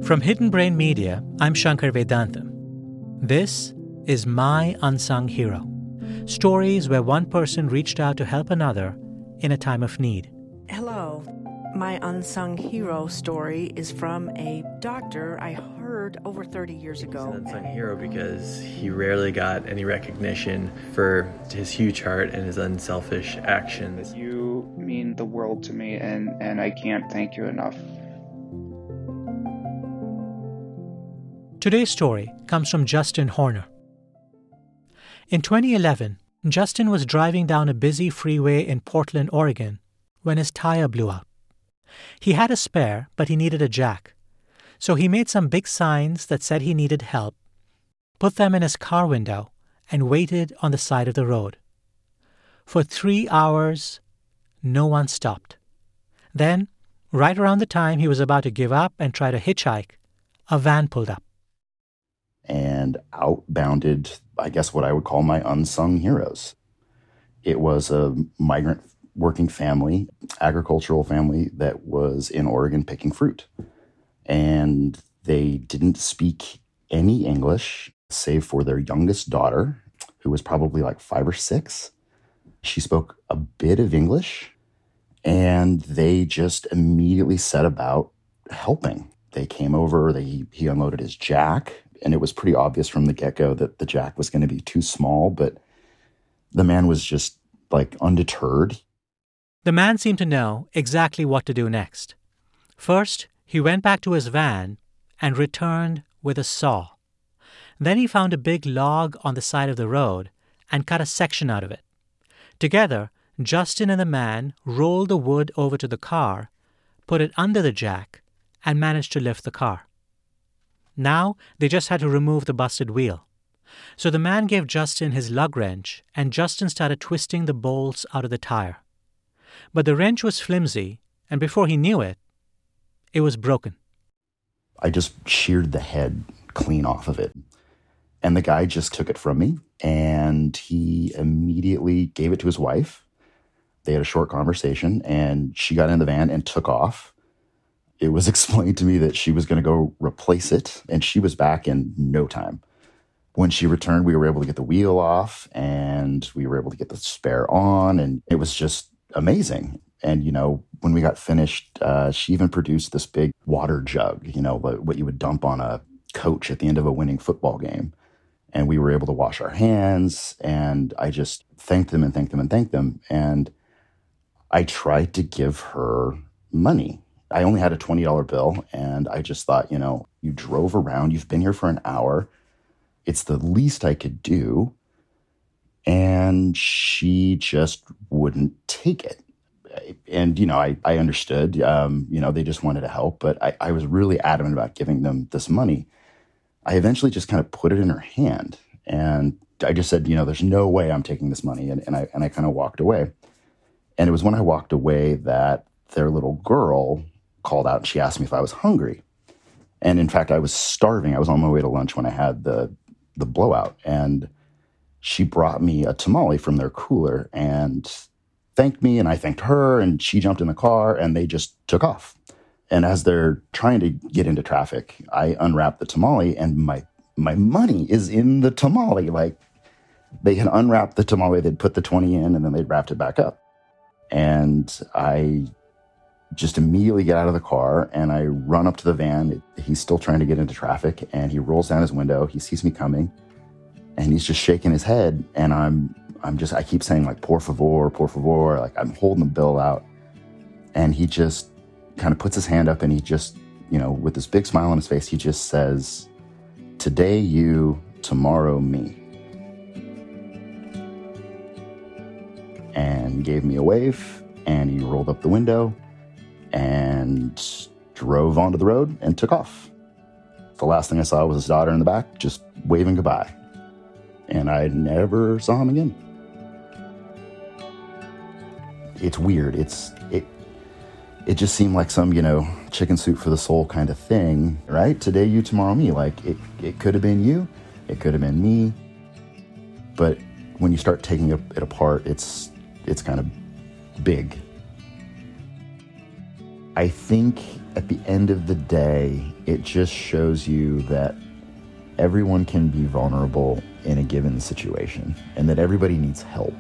From Hidden Brain Media, I'm Shankar Vedantam. This is My Unsung Hero. Stories where one person reached out to help another in a time of need. Hello. My unsung hero story is from a doctor I heard over 30 years ago. He's an unsung hero because he rarely got any recognition for his huge heart and his unselfish actions. You mean the world to me, and I can't thank you enough. Today's story comes from Justin Horner. In 2011, Justin was driving down a busy freeway in Portland, Oregon, when his tire blew out. He had a spare, but he needed a jack. So he made some big signs that said he needed help, put them in his car window, and waited on the side of the road. For 3 hours, no one stopped. Then, right around the time he was about to give up and try to hitchhike, a van pulled up. And out bounded, I guess, what I would call my unsung heroes. It was a migrant working family, agricultural family that was in Oregon picking fruit. And they didn't speak any English, save for their youngest daughter, who was probably like 5 or 6. She spoke a bit of English, and they just immediately set about helping. They came over, he unloaded his jack, and it was pretty obvious from the get-go that the jack was going to be too small, but the man was just like undeterred. The man seemed to know exactly what to do next. First, he went back to his van and returned with a saw. Then he found a big log on the side of the road and cut a section out of it. Together, Justin and the man rolled the wood over to the car, put it under the jack, and managed to lift the car. Now, they just had to remove the busted wheel. So the man gave Justin his lug wrench, and Justin started twisting the bolts out of the tire. But the wrench was flimsy, and before he knew it, it was broken. I just sheared the head clean off of it. And the guy just took it from me, and he immediately gave it to his wife. They had a short conversation, and she got in the van and took off. It was explained to me that she was going to go replace it, and she was back in no time. When she returned, we were able to get the wheel off, and we were able to get the spare on, and it was just amazing. And, you know, when we got finished, she even produced this big water jug, you know, what you would dump on a coach at the end of a winning football game. And we were able to wash our hands, and I just thanked them and thanked them and thanked them. And I tried to give her money. I only had a $20 bill, and I just thought, you know, you drove around, you've been here for an hour. It's the least I could do. And she just wouldn't take it. And, you know, I understood, you know, they just wanted to help, but I was really adamant about giving them this money. I eventually just kind of put it in her hand, and I just said, you know, there's no way I'm taking this money. And I kind of walked away. And it was when I walked away that their little girl called out, and she asked me if I was hungry. And in fact, I was starving. I was on my way to lunch when I had the blowout. And she brought me a tamale from their cooler and thanked me, and I thanked her, and she jumped in the car, and they just took off. And as they're trying to get into traffic, I unwrapped the tamale, and my money is in the tamale. Like, they had unwrapped the tamale, they'd put the 20 in, and then they'd wrapped it back up. And I just immediately get out of the car, and I run up to the van. He's still trying to get into traffic, and he rolls down his window. He sees me coming, and he's just shaking his head. And I keep saying, like, por favor, like I'm holding the bill out. And he just kind of puts his hand up, and he just, you know, with this big smile on his face, he just says, "Today you, tomorrow me." And gave me a wave, and he rolled up the window and drove onto the road and took off. The last thing I saw was his daughter in the back, just waving goodbye. And I never saw him again. It's weird. It just seemed like some, you know, chicken soup for the soul kind of thing, right? Today you, tomorrow me. Like, it could have been you, it could have been me. But when you start taking it apart, it's kind of big. I think at the end of the day, it just shows you that everyone can be vulnerable in a given situation and that everybody needs help.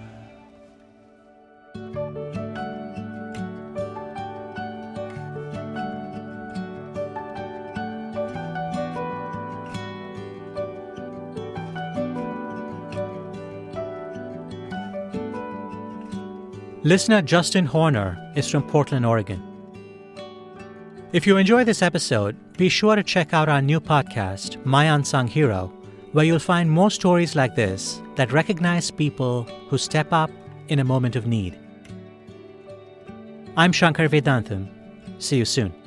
Listener Justin Horner is from Portland, Oregon. If you enjoy this episode, be sure to check out our new podcast, My Unsung Hero, where you'll find more stories like this that recognize people who step up in a moment of need. I'm Shankar Vedantam. See you soon.